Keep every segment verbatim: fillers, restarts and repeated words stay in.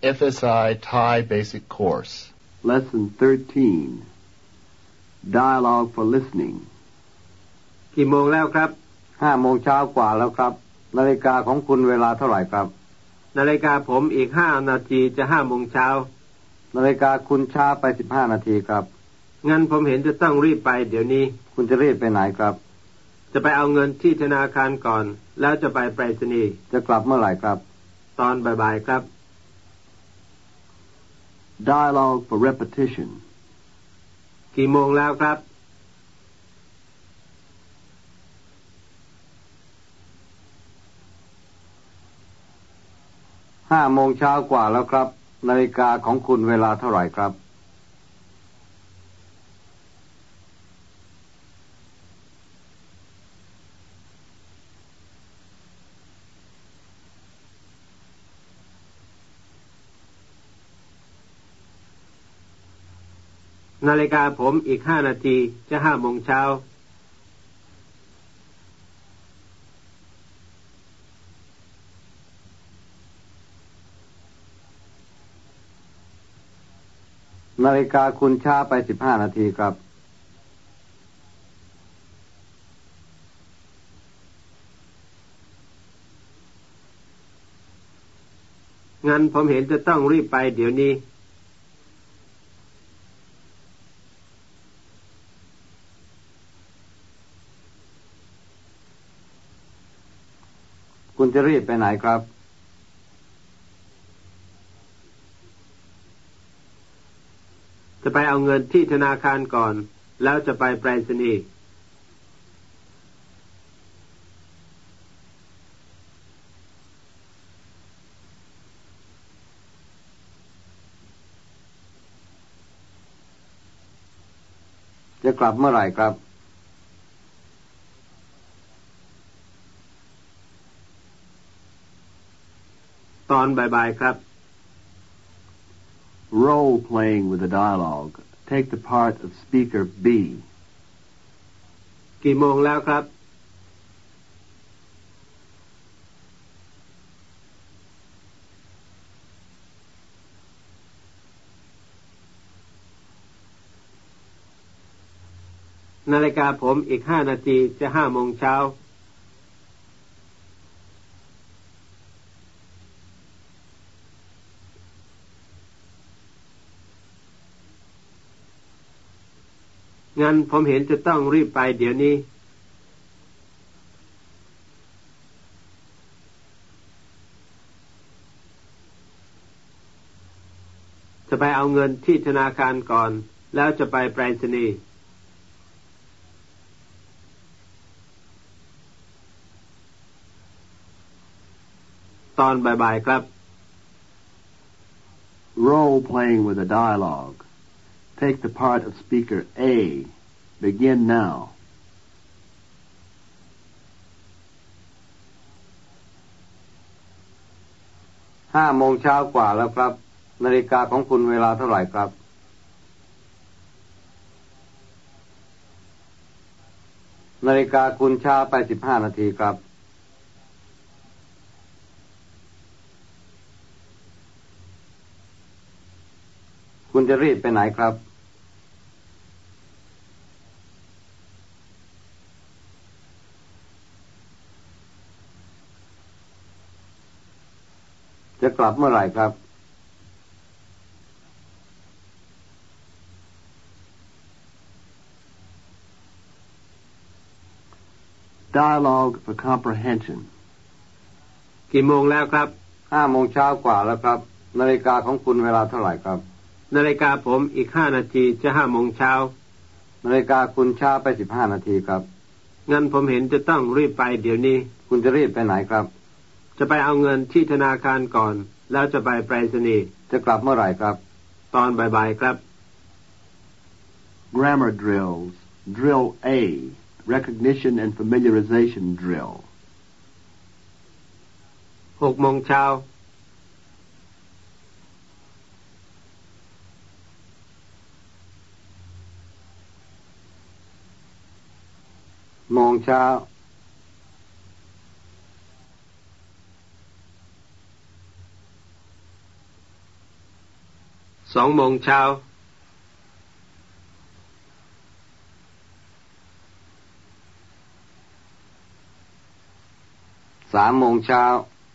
F S I Thai Basic Course. Lesson thirteen. Dialogue for Listening. กี่โมงแล้วครับห้าโมงเช้ากว่าแล้วครับนาฬิกาของคุณเวลาเท่าไหร่ครับนาฬิกาผมอีกห้านาทีจะห้าโมงเช้านาฬิกาคุณช้าไปสิบห้านาทีครับงั้นผมเห็นจะต้องรีบไปเดี๋ยวนี้คุณจะรีบไปไหนครับจะไปเอาเงินที่ธนาคารก่อนแล้วจะไปไปรษณีย์จะกลับเมื่อไหร่ครับตอนบ่ายๆครับ Dialogue for repetition. กี่โมงแล้วครับห้าโมงเช้ากว่าแล้วครับนาฬิกาของคุณเวลาเท่าไหร่ครับนาฬิกาผมอีกห้านาทีจะห้าโมงเช้านาฬิกาคุณช้าไปสิบห้านาทีครับงั้นผมเห็นจะต้องรีบไปเดี๋ยวนี้คุณจะรีบไปไหนครับจะไปเอาเงินที่ธนาคารก่อนแล้วจะไปไปรษณีย์จะกลับเมื่อไหร่ครับตอนบ่ายๆครับ Role playing with the dialogue. Take the part of speaker B. กี่โมงแล้วครับนาฬิกาผมอีกห้านาทีจะห้าโมงเช้างั้นผมเห็นจะต้องรีบไปเดี๋ยวนี้จะไปเอาเงินที่ธนาคารก่อนแล้วจะไปไปรษณีย์ตอนบ่ายๆครับ Role playing with a dialogue. Take the part of speaker A. Begin now. ห้าโมงเช้ากว่าแล้วครับนาฬิกาของคุณเวลาเท่าไหร่ครับนาฬิกาคุณช้าไปสิบห้านาทีครับคุณจะรีบไปไหนครับจะกลับเมื่อไหร่ครับ Dialogue for comprehension. กี่โมงแล้วครับห้าโมงเช้ากว่าแล้วครับนาฬิกาของคุณเวลาเท่าไหร่ครับนาฬิกาผมอีกห้านาทีจะห้าโมงเช้านาฬิกาคุณช้าไปสิบห้านาทีครับงั้นผมเห็นจะต้องรีบไปเดี๋ยวนี้คุณจะรีบไปไหนครับจะไปเอาเงินที่ธนาคารก่อนแล้วจะไปไปรษณีย์จะกลับเมื่อไหร่ครับตอนบ่ายๆครับ Grammar drills. Drill A. Recognition and familiarization drill. หกโมงเช้าโมงเช้าสองโมงเช้าสามโมงเช้า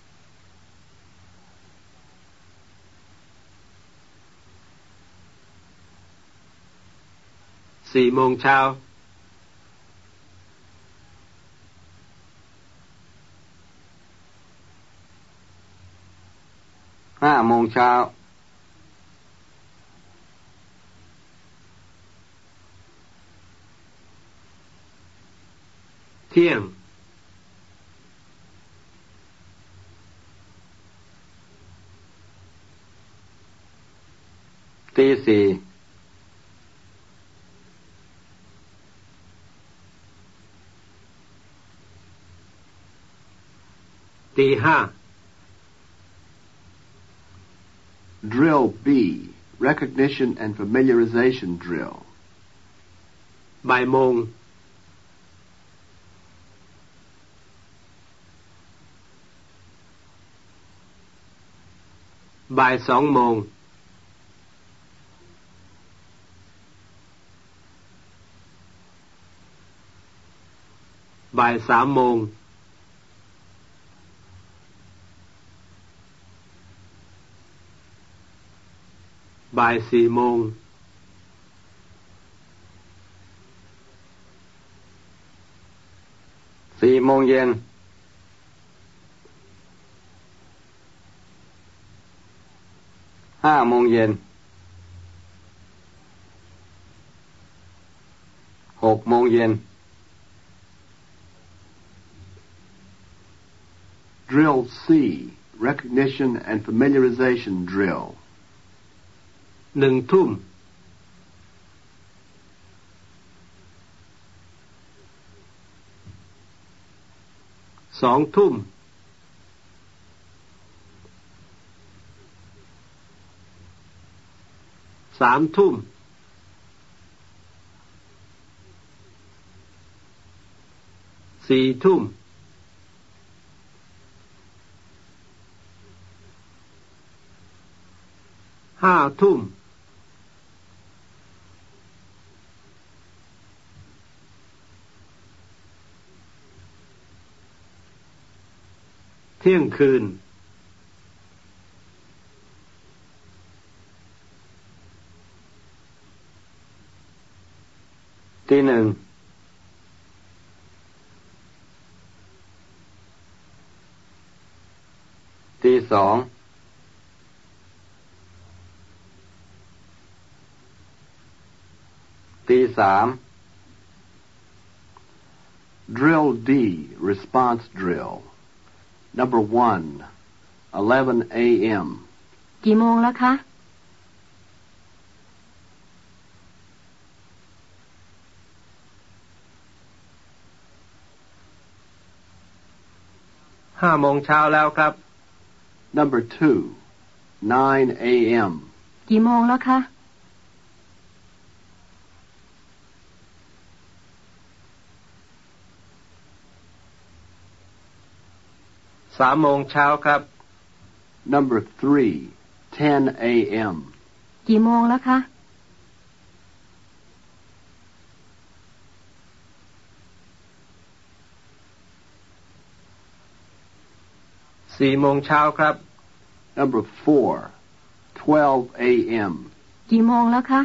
สี่โมงเช้าห้าโมงเช้าเที่ยงตีสี่ตีห้า Drill B Recognition and Familiarization Drill บ่ายโมงบ่ายสองโมงบ่ายสามโมงบ่ายสี่โมงสี่โมงเย็นห้าโมงเย็นหกโมงเย็น Drill C Recognition and Familiarization Drill หนึ่งทุ่มสองทุ่มสามทุ่มสี่ทุ่มห้าทุ่มเที่ยงคืนตีหนึ่งตีสองตีสาม Drill D Response Drill Number one eleven a.m. กี่โมงแล้วคะห้าโมงเช้าแล้วครับ Number two nine a.m. กี่โมงแล้วคะสามโมงเช้าครับ Number three ten a.m. กี่โมงแล้วคะสี่โมงเช้าครับ Number four twelve a.m. กี่โมงแล้วคะ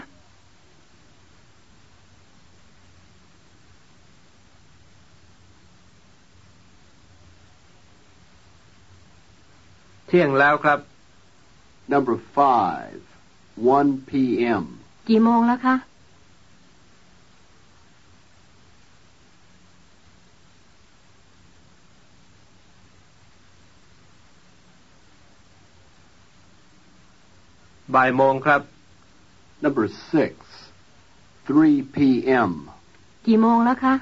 เที่ยงแล้วครับ Number five one p.m. กี่โมงแล้วคะบ่ายโมงครับ Number six three p.m. กี่โมงแล้วคะ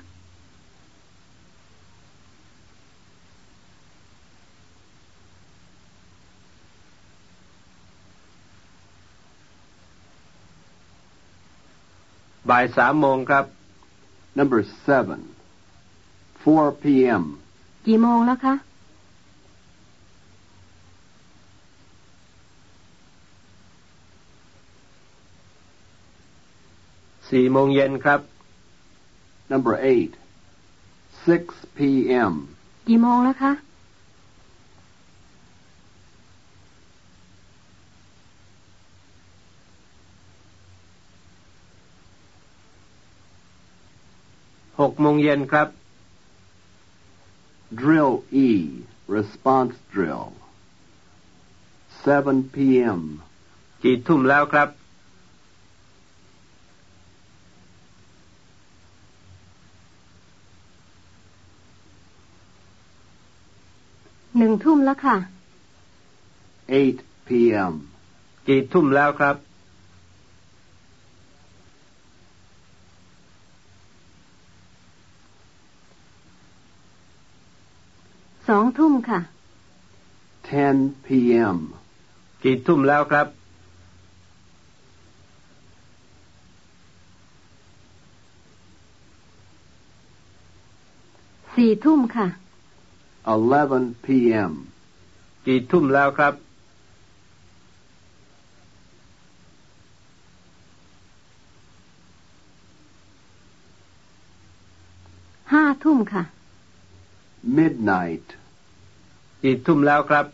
บ่ายสามโมงครับ Number seven four p.m. กี่โมงแล้วคะสี่โมงเย็นครับ Number eight. six p.m. กี่โมงแล้วคะหกโมงเย็นครับ Drill E. Response drill. seven p.m. กี่ทุ่มแล้วครับหนึ่งทุ่มแล้วค่ะ eight p.m. กี่ทุ่มแล้วครับสองทุ่มค่ะ ten p.m. กี่ทุ่มแล้วครับสี่ทุ่มค่ะ eleven p.m. กี่ทุ่มแล้วครับห้าทุ่มค่ะ midnight. กี่ทุ่มแล้วครับ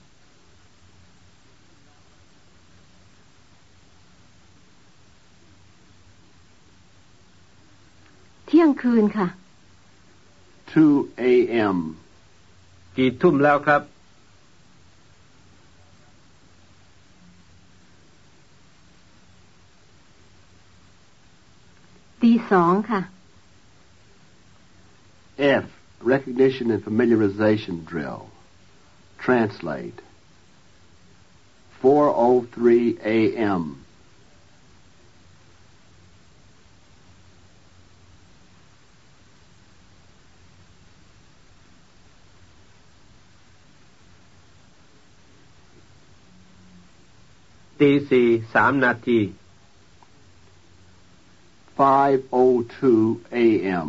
เที่ยงคืนค่ะ two a.m. กี่ทุ่มแล้วครับตีสองค่ะ F. Recognition and familiarization drill. Translate. four oh three a.m. ตีสี่สามนาที five oh two a.m.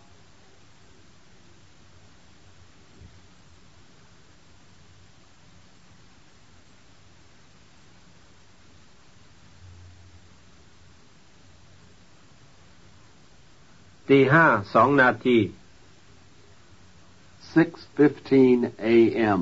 ตีห้าสองนาที six fifteen a.m.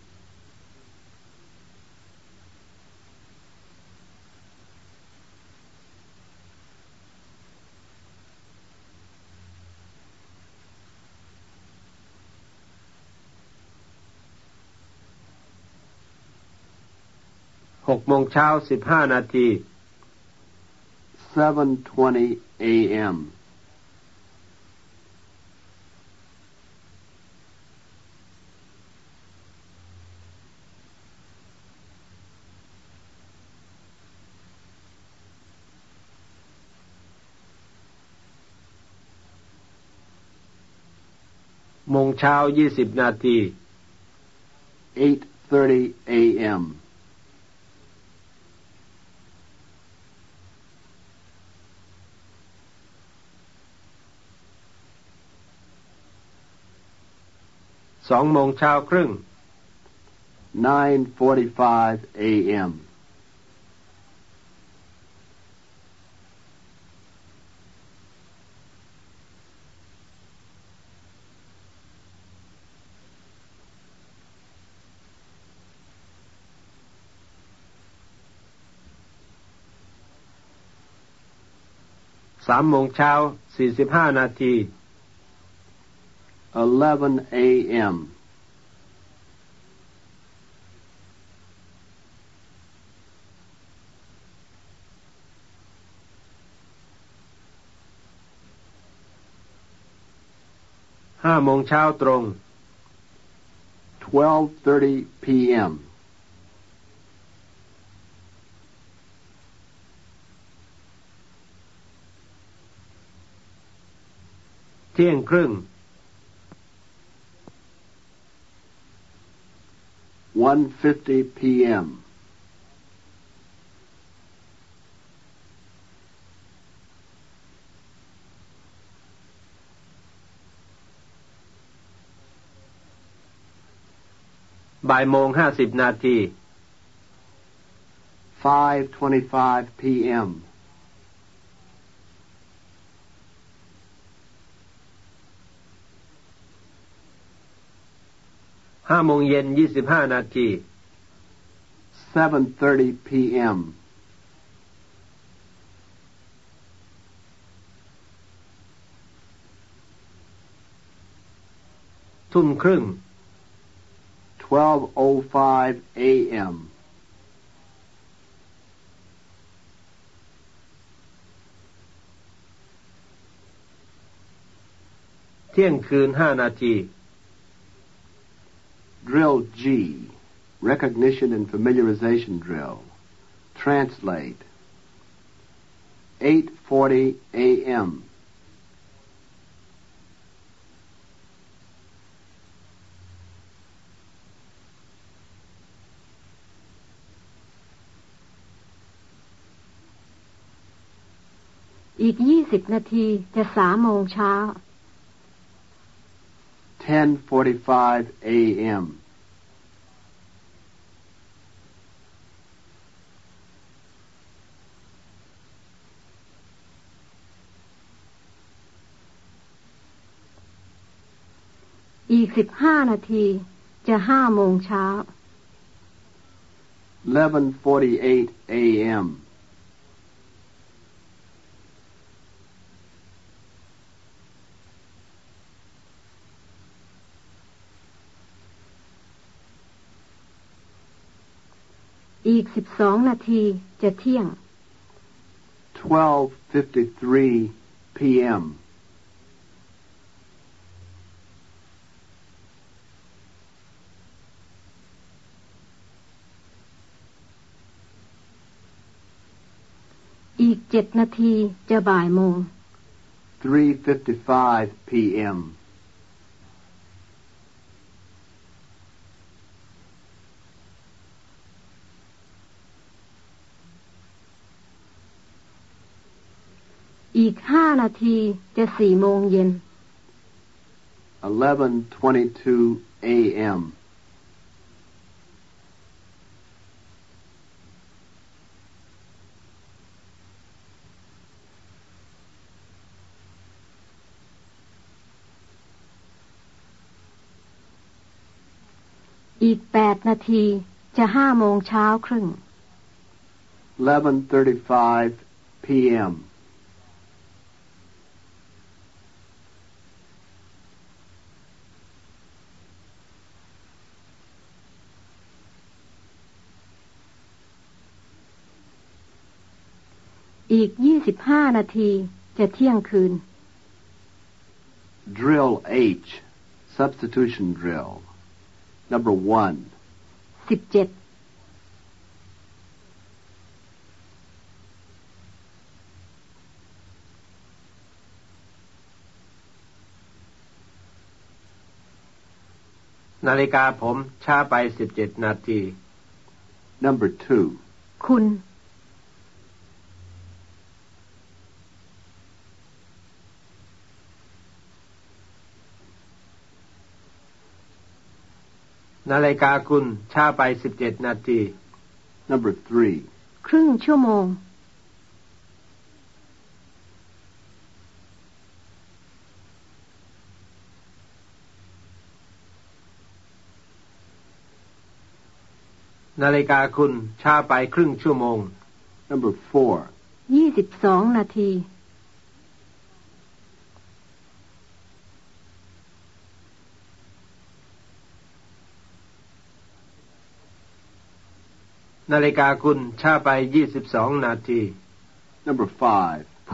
หกโมงเช้าสิบห้านาที seven twenty a.m. โมงเช้ายี่สิบนาที eight thirty a.m. สองโมงเช้าครึ่ง nine forty-five a.m. สามโมงเช้าสี่สิบห้านาที eleven a.m. ห้าโมงเช้าตรง twelve thirty p.m. เที่ยงครึ่ง one fifty p.m. บ่ายโมงห้าสิบนาที five twenty-five p.m. ห้าโมงเย็นยี่สิบห้านาที seven thirty p.m. ทุ่มครึ่ง twelve oh five a.m. เที่ยงคืนห้านาที Drill G. Recognition and familiarization drill. Translate. eight forty a.m. อีกยี่สิบนาทีจะสามโมงเช้า ten forty-five a.m. อีกสิบห้านาทีจะห้าโมงเช้า eleven forty-eight a.m. อีกสิบสองนาทีจะเที่ยง twelve fifty-three p.m. อีกเจ็ดนาทีจะบ่ายโมง three fifty-five p.m. อีกห้านาทีจะสี่โมงเย็น eleven twenty-two a.m. อีกแปดนาทีจะห้าโมงเช้าครึ่ง eleven thirty-five p.m. อีกยี่สิบห้านาทีจะเที่ยงคืน Drill H. Substitution drill. Number one. สิบเจ็ดนาฬิกาผมช้าไปสิบเจ็ดนาที Number two. คุณนาฬิกาคุณช้าไปสิบเจ็ดนาที Number three. ครึ่งชั่วโมงนาฬิกาคุณช้าไปครึ่งชั่วโมง Number four. ยี่สิบสองนาทีนาฬิกาคุณช้าไปยี่สิบสองนาที Number five. ผม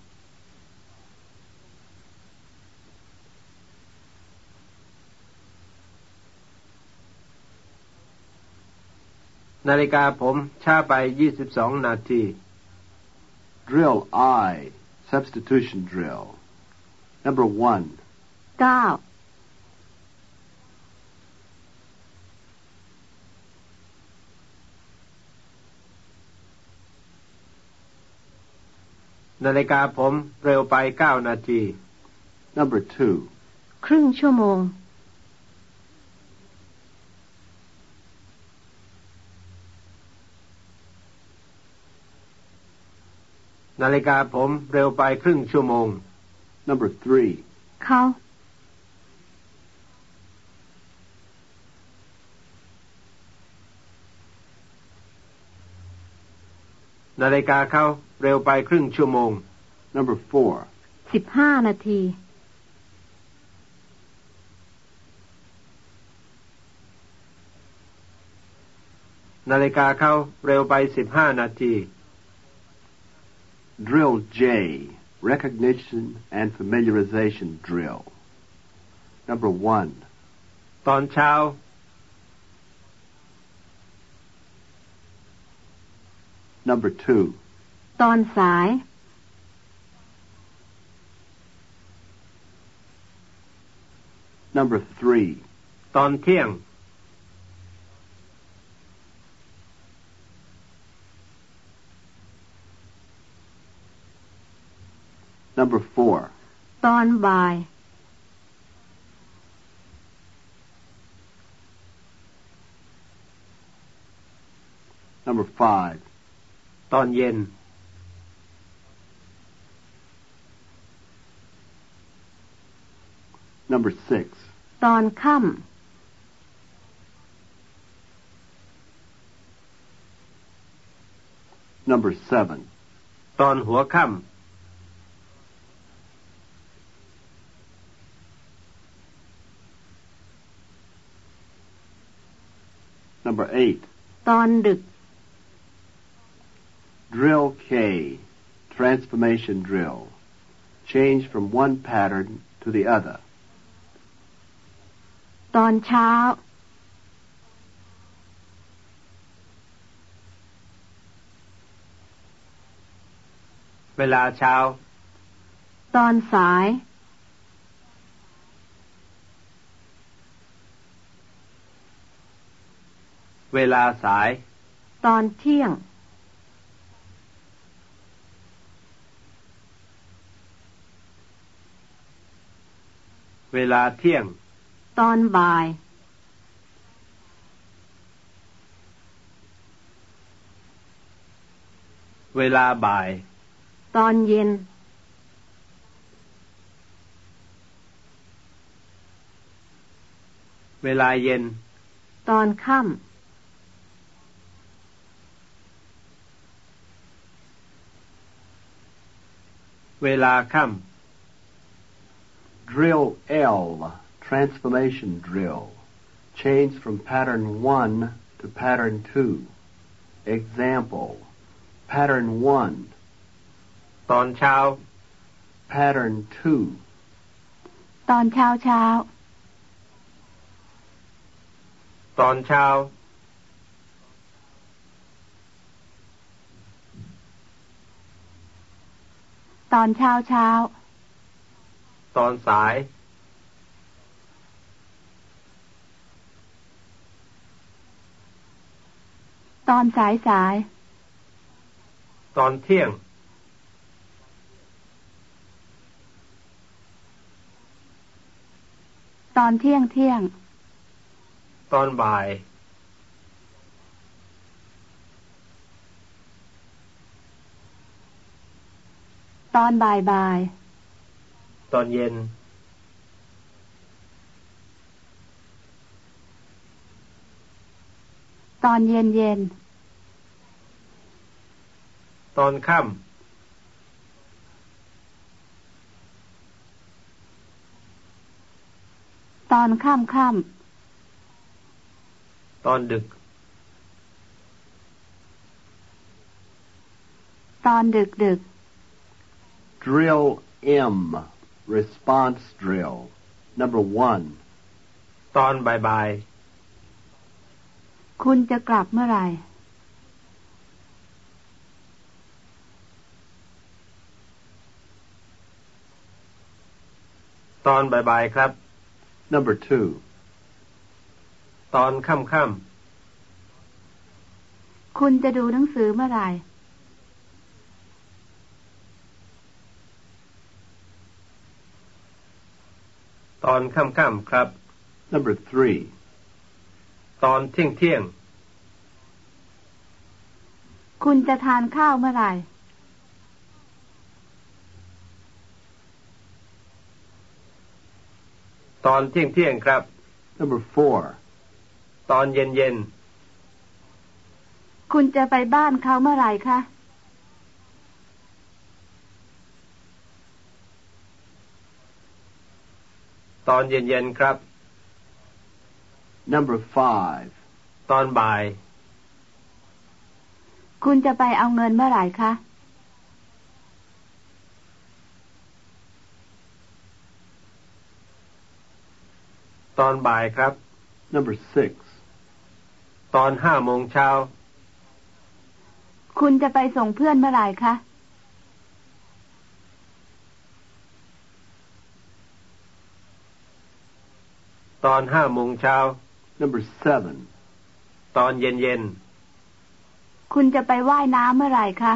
นาฬิกาผมช้าไปยี่สิบสองนาที Drill I. Substitution drill. Number one. เก้านาฬิกาผมเร็วไปเก้านาที Number two. ครึ่งชั่วโมงนาฬิกาผมเร็วไปครึ่งชั่วโมง Number three. เขานาฬิกาเขาเร็วไปครึ่งชั่วโมง Number four. สิบห้านาทีนาฬิกาเขาเร็วไปสิบห้านาที Drill J. Recognition and familiarization drill. Number one. ตอนเช้า Number two. ตอนสาย Number three. ตอนเที่ยง Number four. ตอนบ่าย Number five. ตอนเย็น Number six. ตอนค่ำ Number seven. ตอนหัวค่ำ Number eight. ตอนดึก Drill K. Transformation drill. Change from one pattern to the other. ตอนเช้าเวลาเช้าตอนสายเวลาสายตอนเที่ยงเวลาเที่ยงตอนบ่ายเวลาบ่ายตอนเย็นเวลาเย็นตอนค่ำเวลาค่ำ Drill L. Transformation drill. Change from pattern one to pattern two. Example. Pattern one. ตอนเช้า Pattern two. ตอนเช้าเช้าตอนเช้าตอนเช้าเช้าตอนสายตอนสายสายตอนเที่ยงตอนเที่ยงเที่ยงตอนบ่ายตอนบ่ายบ่ายตอนเย็นตอนเย็นเย็นตอนค่ตอนค่ำค่ำ ตอนดึกตอนดึกดึก Drill M. Response drill. Number one. ตอนบ่ายคุณจะกลับเมื่อไหร่ๆ ตอนบ่ายๆครับ Number two. ตอนค่ำคุณจะดูหนังสือเมื่อไหร่ๆ ตอนค่ำๆ ครับ Number three. ตอนเที่ยงคุณจะทานข้าวเมื่อไหร่ๆ ตอนเที่ยงๆ ครับ Number four. ตอนเย็นคุณจะไปบ้านเขาเมื่อไหร่คะตอนเย็นๆครับ Number five. ตอนบ่ายคุณจะไปเอาเงินเมื่อไหร่คะตอนบ่ายครับ Number six. ตอนห้าโมงเช้าคุณจะไปส่งเพื่อนเมื่อไหร่คะตอนห้าโมงเช้า Number seven. ตอนเย็นๆคุณจะไปว่ายน้ำเมื่อไหร่คะ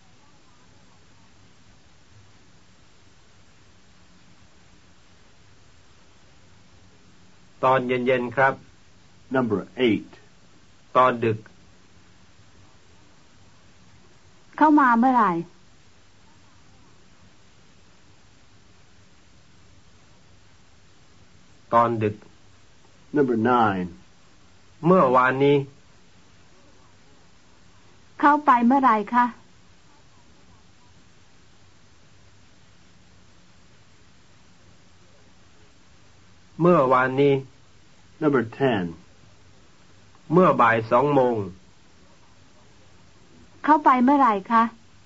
ตอนเย็นๆครับ Number eight. ตอนดึกเข้ามาเมื่อไหร่ตอนดึก Number nine. เมื่อวานนี้เข้าไปเมื่อไหร่คะเมื่อวานนี้ Number ten. เมื่อบ่ายสองโมงเข้าไปเมื่อไหร่คะ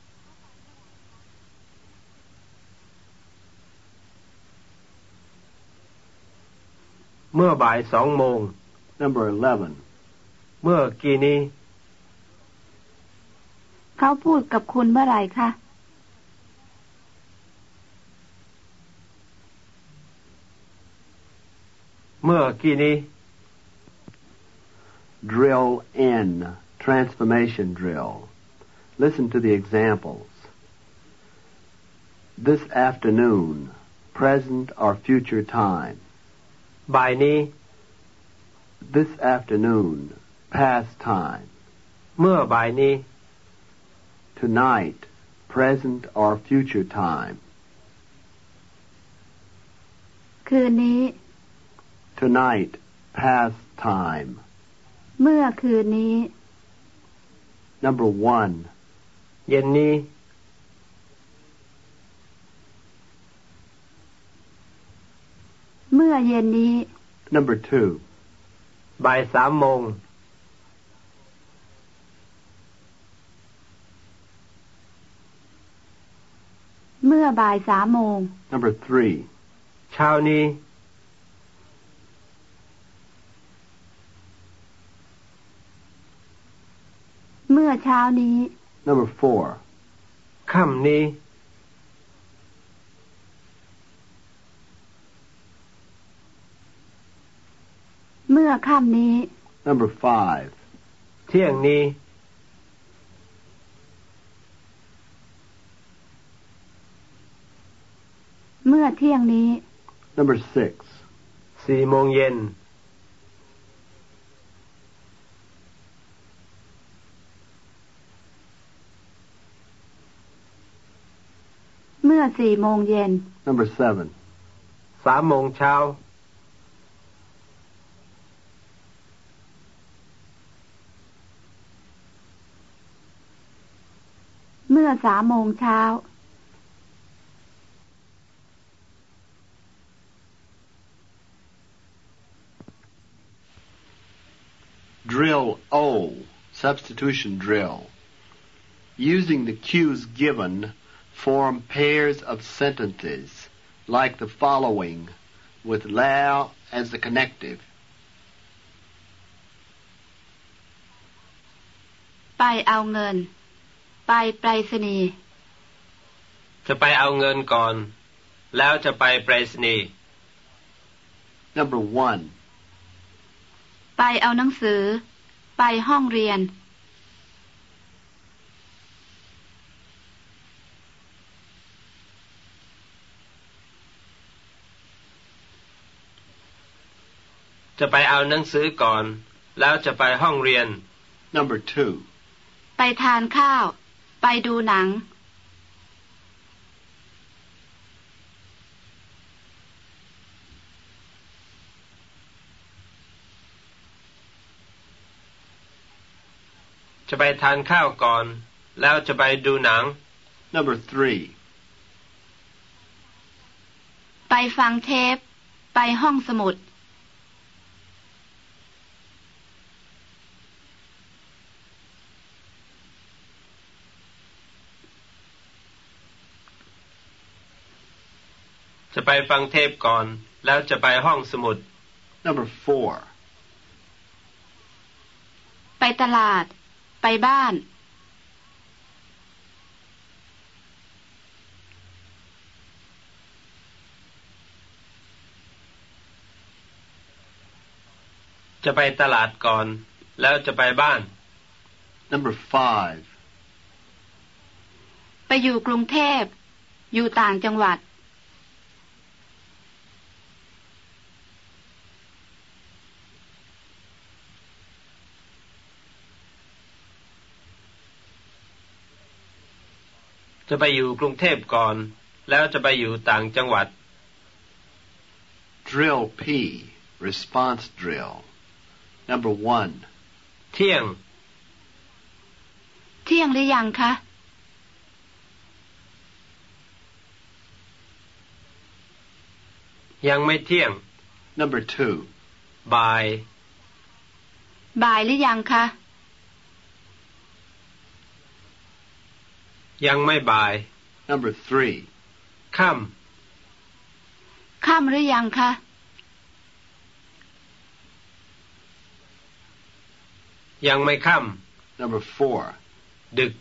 เมื่อบ่ายสองโมง Number eleven. เมื่อกี้นี้เขาพูดกับคุณเมื่อไหร่คะเมื่อกี้นี้ Drill N. Transformation drill. Listen to the examples. This afternoon, present or future time. บ่ายนี้ This afternoon, past time. เมื่อบ่ายนี้ Tonight, present or future time. คืนนี้ Tonight, past time. เมื่อคืนนี้ Number one. เย็นนี้เมื่อเย็นนี้ Number two. บ่ายสามโมงเมื่อบ่ายสามโมง Number three. เช้านี้เมื่อเช้านี้ Number four. ค่ำนี้เมื่อค่ำนี้ Number five. เที่ยงนี้เมื่อเที่ยงนี้ Number six. สี่โมงเย็นเมื่อสี่โมงเย็น Number seven. สามโมงเช้าเมื่อสามโมงเช้า Drill O. Substitution drill. Using the cues given, form pairs of sentences like the following with "แล้ว" as the connective. ไปเอาเงินไปไปรษณีย์จะไปเอาเงินก่อนแล้วจะไปไปรษณีย์ Number one. ไปเอาหนังสือไปห้องเรียนจะไปเอาหนังสือก่อนแล้วจะไปห้องเรียน Number two. ไปทานข้าวไปดูหนังจะไปทานข้าวก่อนแล้วจะไปดูหนัง Number three. ไปฟังเทปไปห้องสมุดจะไปฟังเทปก่อนแล้วจะไปห้องสมุด Number four. ไปตลาดไปบ้านจะไปตลาดก่อนแล้วจะไปบ้าน Number five. ไปอยู่กรุงเทพอยู่ต่างจังหวัดจะไปอยู่กรุงเทพก่อนแล้วจะไปอยู่ต่างจังหวัด Drill P. Response drill. Number one. เที่ยงเที่ยงหรือยังคะยังไม่เที่ยง Number two. บ่ายบ่ายหรือยังคะยังไม่บ่าย Number three. ค่ำค่ำหรือยังคะยังไม่ค่ Number four. ำดึก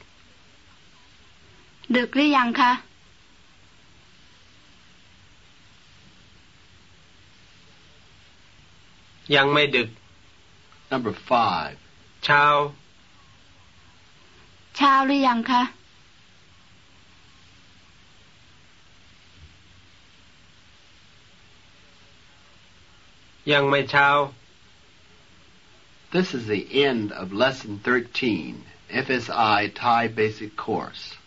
ดึกหรือยังคะยังไม่ดึก Number five. เช้าเช้าหรือยังคะยังไม่เช้า This is the end of Lesson thirteen, F S I Thai Basic Course.